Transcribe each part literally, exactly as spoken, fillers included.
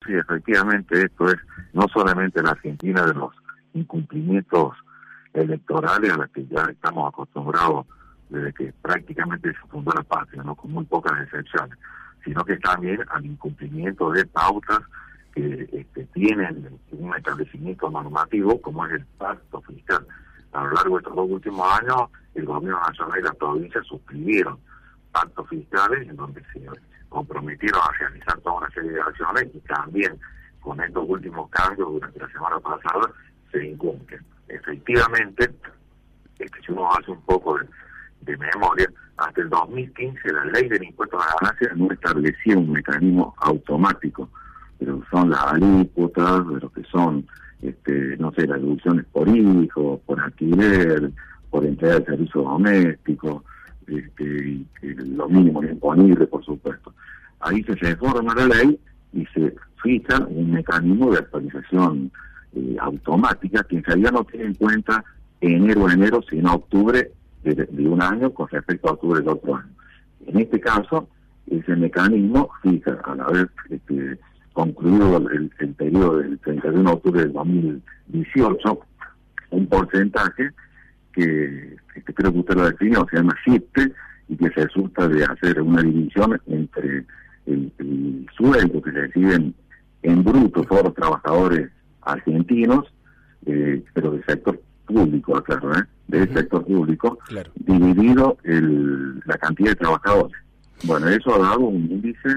sí, efectivamente esto es no solamente la Argentina de los incumplimientos electorales a los que ya estamos acostumbrados desde que prácticamente se fundó la patria, ¿no? Con muy pocas excepciones, sino que también al incumplimiento de pautas que este, tienen un establecimiento normativo como es el pacto fiscal. A lo largo de estos dos últimos años, el gobierno nacional y la provincia suscribieron pactos fiscales en donde se comprometieron a realizar toda una serie de acciones y también con estos últimos cambios durante la semana pasada se incumplen. Efectivamente, este, si uno hace un poco de, de memoria, hasta el dos mil quince la ley del impuesto a la ganancia no establecía un mecanismo automático, pero son las alícuotas, de lo que son, este, no sé, las deducciones por hijo, por alquiler, por entrega de servicio doméstico, este, y, y lo mínimo imponible, por supuesto. Ahí se reforma la ley y se fija un mecanismo de actualización eh, automática que en realidad no tiene en cuenta enero a enero, sino octubre de, de un año con respecto a octubre del otro año. En este caso, ese mecanismo fija, al haber este, concluido el, el periodo del treinta y uno de octubre del dos mil dieciocho, un porcentaje que, que creo que usted lo definió, se llama shifte, y que se resulta de hacer una división entre el, el sueldo que se reciben en bruto todos los trabajadores argentinos, eh, pero del sector público, claro, ¿eh? del uh-huh. sector público, claro. dividido el, la cantidad de trabajadores. Bueno, eso ha dado un índice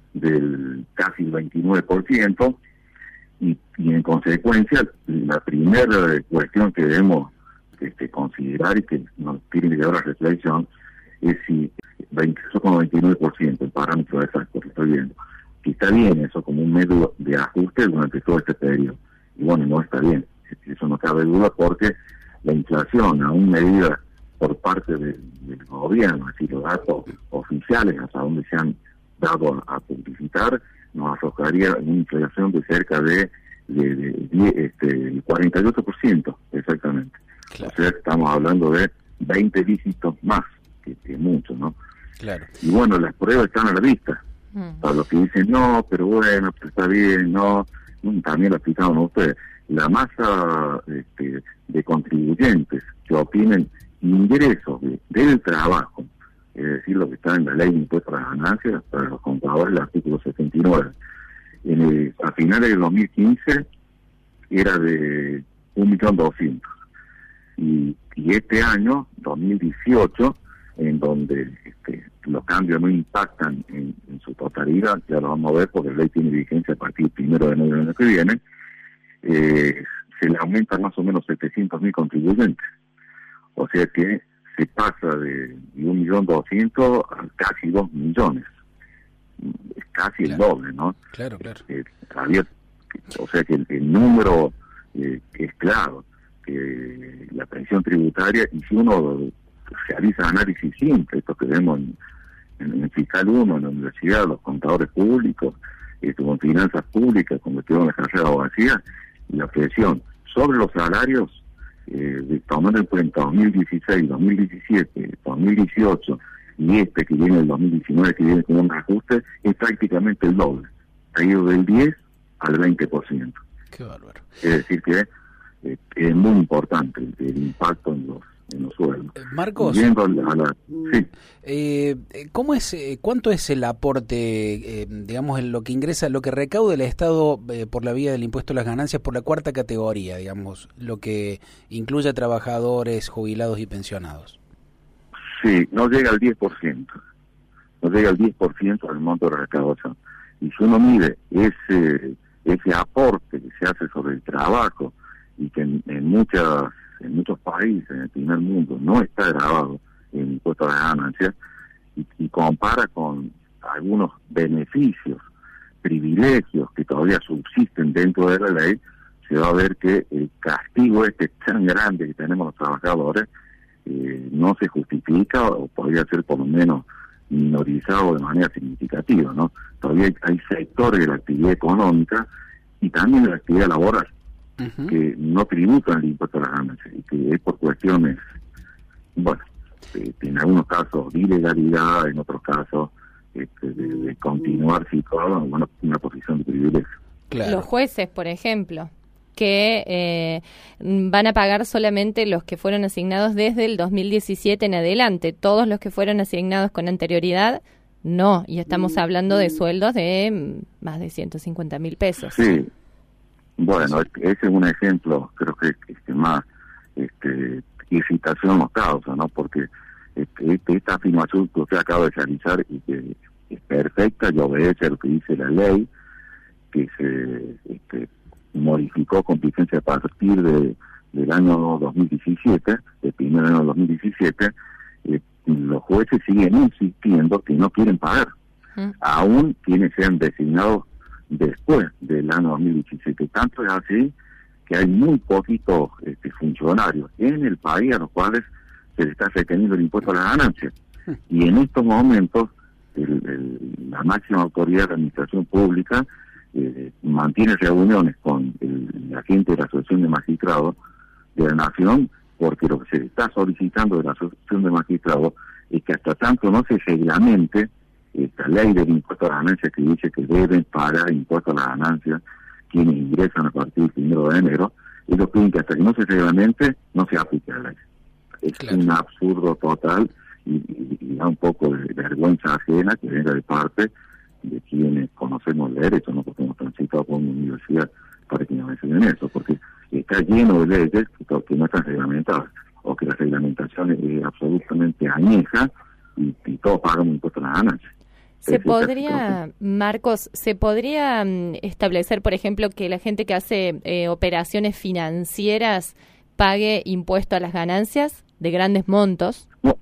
del casi veintinueve por ciento y, y en consecuencia la primera cuestión que debemos este, considerar y que nos tiene que llevar a reflexión es si veintiocho coma veintinueve por ciento el parámetro exacto que estoy viendo, que está bien eso como un medio de ajuste durante todo este periodo, y bueno, no está bien, eso no cabe duda, porque la inflación aún medida por parte de, del gobierno, es decir, los datos oficiales hasta donde se han dado a, a publicitar, nos arrojaría una inflación de cerca de, de, de, de este, el cuarenta y ocho por ciento exactamente. Claro. O sea, estamos hablando de veinte dígitos más, que, que mucho, ¿no? Claro. Y bueno, las pruebas están a la vista. Mm. Para los que dicen, no, pero bueno, pues está bien, no, también lo explicaron ustedes. La masa este, de contribuyentes que obtienen ingresos de, del trabajo, es decir, lo que está en la ley de impuestos a las ganancias, para los contadores, el artículo setenta y nueve. En el, a finales del dos mil quince era de un millón doscientos. Y, y este año, dos mil dieciocho, en donde este, los cambios no impactan en, en su totalidad, ya lo vamos a ver porque la ley tiene vigencia a partir del primero de enero del año que viene, eh, se le aumentan más o menos setecientos mil contribuyentes. O sea que se pasa de, de un millón doscientos a casi dos millones. Es casi claro. el doble, ¿no? Claro, claro. Eh, había, o sea que el, el número eh, es claro, que la presión tributaria, y si uno realiza análisis simple, esto que vemos en, en, en Fiscal uno, en la universidad, los contadores públicos, eh, con finanzas públicas, cuando estuvieron en la carrera de abogacía, y la presión sobre los salarios, eh, tomando en cuenta dos mil dieciséis, dos mil diecisiete, dos mil dieciocho y este que viene el dos mil diecinueve, que viene con un ajuste, es prácticamente el doble. Ha ido del diez al veinte por ciento. Qué bárbaro. Es decir que eh, es muy importante el, el impacto en los en los sueldos. Marcos, a la, sí. eh, ¿cómo es, eh, cuánto es el aporte, eh, digamos, en lo que ingresa, lo que recauda el Estado eh, por la vía del impuesto a las ganancias por la cuarta categoría, digamos, lo que incluye a trabajadores, jubilados y pensionados? Sí, no llega al diez por ciento, no llega al diez por ciento del monto de recaudación. Y si uno mide ese ese aporte que se hace sobre el trabajo y que en, en muchas en muchos países en el primer mundo no está grabado en impuesto a las ganancias, y, y compara con algunos beneficios, privilegios que todavía subsisten dentro de la ley, se va a ver que el castigo este tan grande que tenemos los trabajadores eh, no se justifica, o podría ser por lo menos minorizado de manera significativa, ¿no? Todavía hay, hay sectores de la actividad económica y también de la actividad laboral uh-huh. que no tributan el impuesto a las ganancias, y que es por cuestiones, bueno, eh, en algunos casos de ilegalidad, en otros casos este, de, de continuar situado en una, una posición de privilegio. Claro. Los jueces, por ejemplo, que eh, van a pagar solamente los que fueron asignados desde el dos mil diecisiete en adelante. Todos los que fueron asignados con anterioridad, no. Y estamos hablando de sueldos de más de ciento cincuenta mil pesos. Sí. Bueno, ese es un ejemplo, creo que este, más este, irritación nos causa, ¿no? Porque este, esta afirmación que usted acaba de realizar y que es perfecta y obedece a lo que dice la ley, que se este, modificó con vigencia a partir de, del año dos mil diecisiete, del primer año dos mil diecisiete, eh, los jueces siguen insistiendo que no quieren pagar, ¿Mm? aún quienes sean designados después del año dos mil diecisiete. Tanto es así que hay muy poquitos este, funcionarios en el país a los cuales se les está reteniendo el impuesto a las ganancias. Y en estos momentos, el, el, la máxima autoridad de la administración pública eh, mantiene reuniones con el, la gente de la Asociación de Magistrados de la Nación, porque lo que se está solicitando de la Asociación de Magistrados es que hasta tanto no se reglamente esta ley del impuesto a las ganancias que dice que deben pagar impuesto a las ganancias quienes ingresan a partir del primero de enero, ellos piden que hasta que no se reglamente no se aplique la ley. Es claro. un absurdo total y, y, y da un poco de, de vergüenza ajena que venga de parte de quienes conocemos el derecho, no porque hemos transitado por una universidad para que nos enseñen eso, porque está lleno de leyes que, que no están reglamentadas o que la reglamentación es absolutamente añeja y, y todos pagan impuesto a las ganancias. Se podría, Marcos, ¿se podría um, establecer, por ejemplo, que la gente que hace eh, operaciones financieras pague impuesto a las ganancias de grandes montos? No,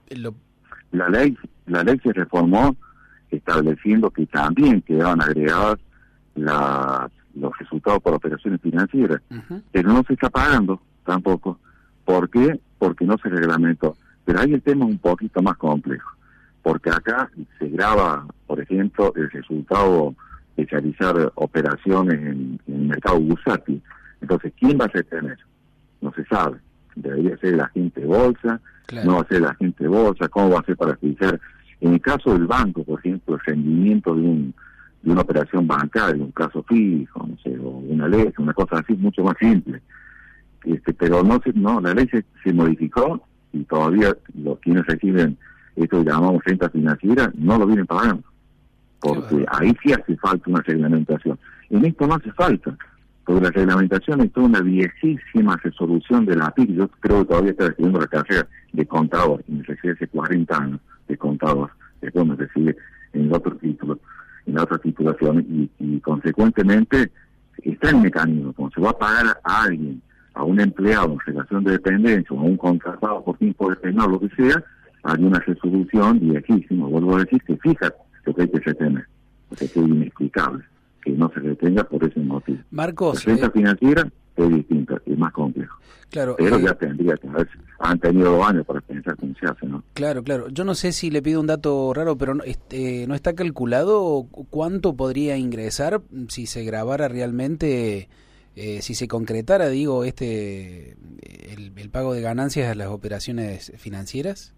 la ley, la ley se reformó estableciendo que también quedaban agregadas las, los resultados por operaciones financieras, uh-huh. pero no se está pagando tampoco. ¿Por qué? Porque no se reglamentó. Pero ahí el tema es un poquito más complejo, porque acá se graba, por ejemplo, el resultado de realizar operaciones en, en el mercado bursátil. Entonces, ¿quién va a retener? No se sabe. Debería ser el agente de bolsa, claro. no va a ser el agente de bolsa, ¿cómo va a ser para fijar? En el caso del banco, por ejemplo, el rendimiento de, un, de una operación bancaria, un caso fijo, no sé, o una ley, una cosa así, es mucho más simple. Este, pero no se, no, la ley se, se modificó y todavía los quienes reciben esto que llamamos renta financiera no lo vienen pagando, porque ahí sí hace falta una reglamentación. En esto no hace falta, porque la reglamentación es toda una viejísima resolución de la A P I C. Yo creo que todavía está recibiendo la carrera de contador, y me recibe hace cuarenta años de contador, después me recibe en otro título, en la otra titulación, y, y consecuentemente está el mecanismo, cuando se va a pagar a alguien, a un empleado en relación de dependencia, o a un contratado por tiempo determinado, lo que sea, hay una resolución viejísima, vuelvo a decir, que fija lo que hay que retener, porque es inexplicable que no se retenga por ese motivo. Marcos, la renta eh... financiera es distinta, es más complejo. Claro, pero eh... ya tendría que haber, han tenido dos años para pensar cómo se hace, ¿no? Claro, claro. Yo no sé si le pido un dato raro, pero no, este, ¿no está calculado cuánto podría ingresar si se grabara realmente, eh, si se concretara, digo, este el, el pago de ganancias a las operaciones financieras?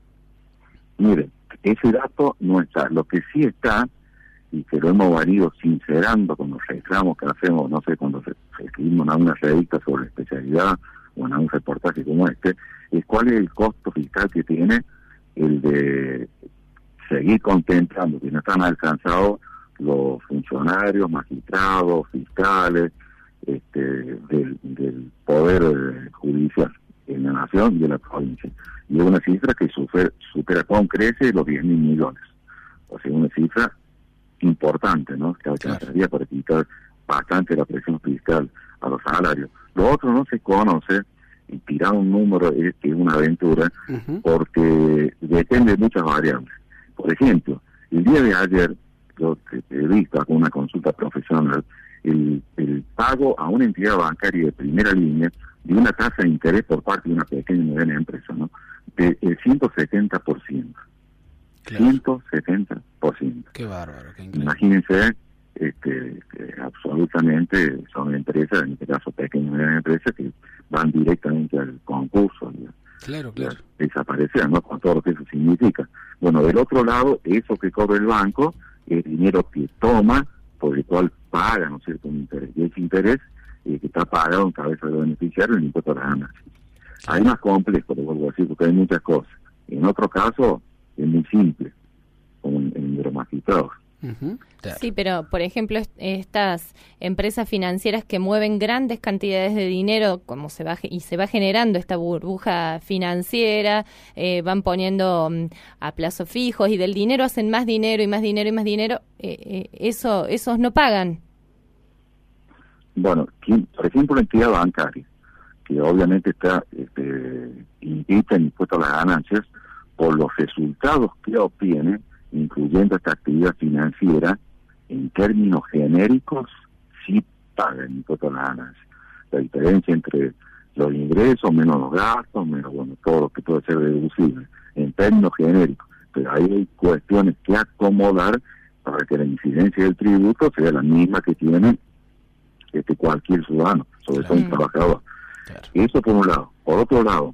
Mire, ese dato no está. Lo que sí está, y que lo hemos venido sincerando con los reclamos que hacemos, no sé, cuando escribimos en una revista sobre la especialidad o en un reportaje como este, es cuál es el costo fiscal que tiene el de seguir contemplando que no están alcanzados los funcionarios, magistrados, fiscales, este, del, del poder judicial en la nación y en la provincia. Y es una cifra que supera, supera con crece los diez mil millones. O sea, una cifra importante, ¿no? Que alcanzaría para quitar bastante la presión fiscal a los salarios. Lo otro no se conoce, y tirar un número es que es una aventura, uh-huh. porque depende de muchas variables. Por ejemplo, el día de ayer, yo he visto con una consulta profesional, el, el pago a una entidad bancaria de primera línea de una tasa de interés por parte de una pequeña y mediana empresa, ¿no? De el ciento setenta por ciento. Claro. ciento setenta por ciento. Qué bárbaro, qué increíble. Imagínense, este, que absolutamente son empresas, en este caso pequeñas y medianas empresas, que van directamente al concurso. Y, claro, claro. Y desaparecer, ¿no? Con todo lo que eso significa. Bueno, del otro lado, eso que cobra el banco es dinero que toma, por el cual paga, ¿no es cierto?, un interés. Y ese interés eh, que está pagado en cabeza del beneficiario, el impuesto a las ganancias. Hay más complejo, te vuelvo a decir, porque hay muchas cosas. En otro caso, es muy simple, como en, en los magistrados. Uh-huh. Claro. Sí, pero por ejemplo est- estas empresas financieras que mueven grandes cantidades de dinero, como se va y se va generando esta burbuja financiera, eh, van poniendo um, a plazos fijos y del dinero hacen más dinero y más dinero y más dinero, eh, eh, eso esos no pagan. Bueno, por ejemplo, la entidad bancaria, que obviamente está este, invita en impuesto a las ganancias por los resultados que obtiene, incluyendo esta actividad financiera, en términos genéricos, sí paga el impuesto a las ganancias. La diferencia entre los ingresos, menos los gastos, menos bueno, todo lo que puede ser deducible, en términos genéricos. Pero ahí hay cuestiones que acomodar para que la incidencia del tributo sea la misma que tiene este, cualquier ciudadano, sobre Claro. todo un trabajador. Claro. Eso por un lado. Por otro lado,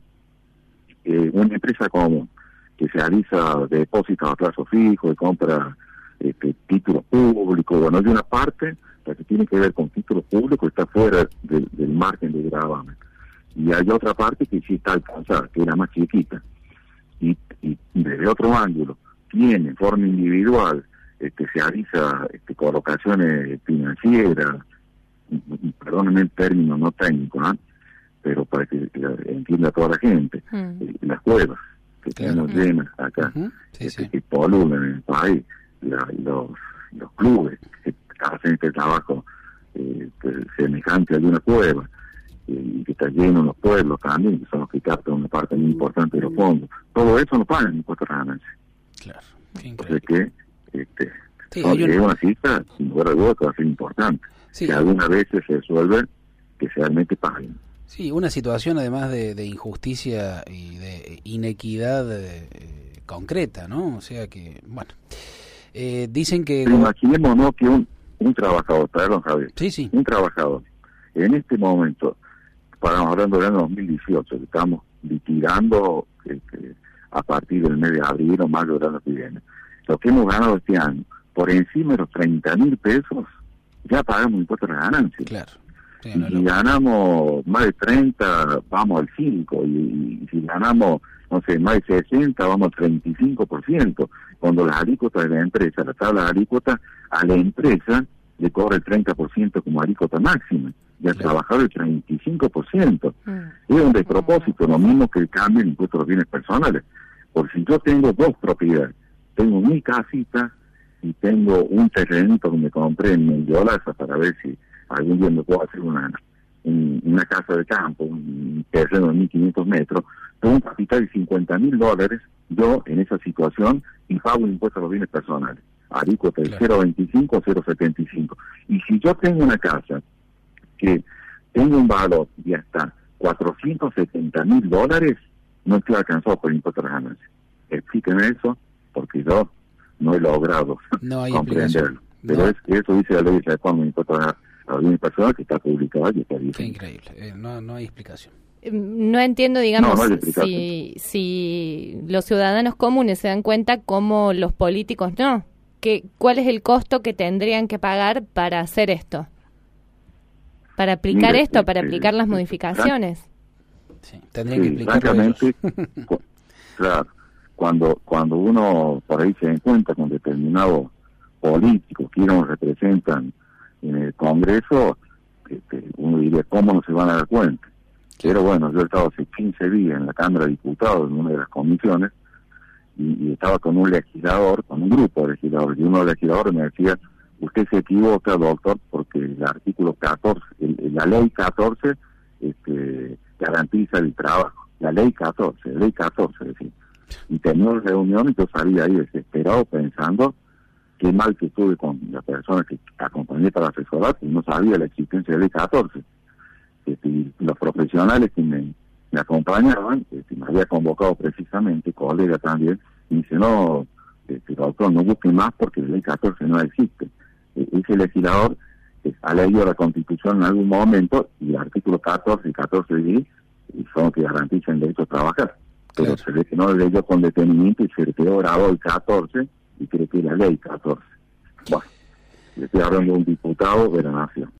eh, una empresa común que se realiza depósitos a plazo fijo y compra este, títulos públicos, bueno, hay una parte la que tiene que ver con títulos públicos está fuera del, del margen de gravamen. Y hay otra parte que sí está alcanzada, que era más chiquita. Y, y desde otro ángulo, tiene en forma individual, este, se realiza este, colocaciones financieras, perdónenme el término no técnico, ¿no?, pero para que la, entienda toda la gente, Mm. eh, las cuevas que Claro. tenemos llenas acá, Uh-huh. Sí, este, sí. que polulan en el país, la, los, los clubes que hacen este trabajo eh, que, semejante a una cueva, eh, y que está lleno en los pueblos también, que son los que captan una parte muy importante de los fondos. Todo eso no pagan impuestos a las ganancias. Claro. Qué O sea increíble. que este, Sí, no, hay un- es una cifra, sin lugar a dudas, que va a ser importante. Sí. Que algunas veces se resuelve que realmente paguen. Sí, una situación además de, de injusticia y de inequidad eh, concreta, ¿no? O sea que, bueno, eh, dicen que... Pero imaginémonos que un, un trabajador, perdón Javier, Sí, sí. un trabajador, en este momento, para hablando del año dos mil dieciocho, que estamos liquidando este, a partir del mes de abril o mayo del año que viene, lo que hemos ganado este año, por encima de los treinta mil pesos, ya pagamos impuestos a las ganancias. Claro. Sí, Y no, si no. ganamos más de treinta, vamos al cinco, y, y si ganamos, no sé, más de sesenta, vamos al treinta y cinco por ciento. Cuando las alícuotas de la empresa, la tabla de alícuotas, a la empresa le cobra el treinta por ciento como alícuota máxima, y al Claro. trabajador el treinta y cinco por ciento. Mm. Es un despropósito, lo mismo que el cambio en impuestos a los bienes personales. Porque si yo tengo dos propiedades, tengo mi casita y tengo un terrenito que me compré en Mendiolaza para ver si algún día me puedo hacer una, un, una casa de campo, un terreno de mil quinientos metros, tengo un capital de cincuenta mil dólares, yo en esa situación, y pago un impuesto a los bienes personales, alícuota de Claro. cero coma veinticinco a cero coma setenta y cinco. Y si yo tengo una casa que tengo un valor de hasta cuatrocientos setenta mil dólares, no estoy alcanzado por el impuesto a las ganancias. Explíquenme eso, porque yo no he logrado No hay comprenderlo. explicación. Pero No. es que eso dice la ley de reforma del impuesto a a las bienes personales, que está publicada y está bien. Qué increíble. Eh, no, no hay explicación. No entiendo, digamos, No, no hay explicación. si, si los ciudadanos comunes se dan cuenta cómo los políticos no. Que, ¿Cuál es el costo que tendrían que pagar para hacer esto? Para aplicar Mire, esto, para este, aplicar las este, modificaciones. Sí, tendrían que Sí, explicarlo francamente, ellos. cu- claro, cuando cuando uno por ahí se encuentra con determinados políticos que nos representan en el Congreso, este, uno diría, ¿cómo no se van a dar cuenta? Pero bueno, yo he estado hace quince días en la Cámara de Diputados, en una de las comisiones, y, y estaba con un legislador, con un grupo de legisladores, y uno de los legisladores me decía, usted se equivoca, doctor, porque el artículo catorce, el, el- la ley catorce, este, garantiza el trabajo. La ley catorce, la ley catorce, decía. Y tenía una reunión y yo salí ahí desesperado pensando qué mal que estuve con la persona que acompañé para asesorar, y no sabía la existencia de la ley catorce. Este, y los profesionales que me, me acompañaban, este, me había convocado precisamente, colega también, y dice, no, este, doctor, no busque más porque la ley catorce no existe. E- ese legislador eh, ha leído la Constitución en algún momento, y el artículo catorce y catorce de son los que garantizan el derecho a trabajar. Pero Claro. se ve que no lo leyó con detenimiento y se le quedó grabado el catorce y cree que es la ley catorce. Bueno, Estoy hablando de un diputado de la Nación.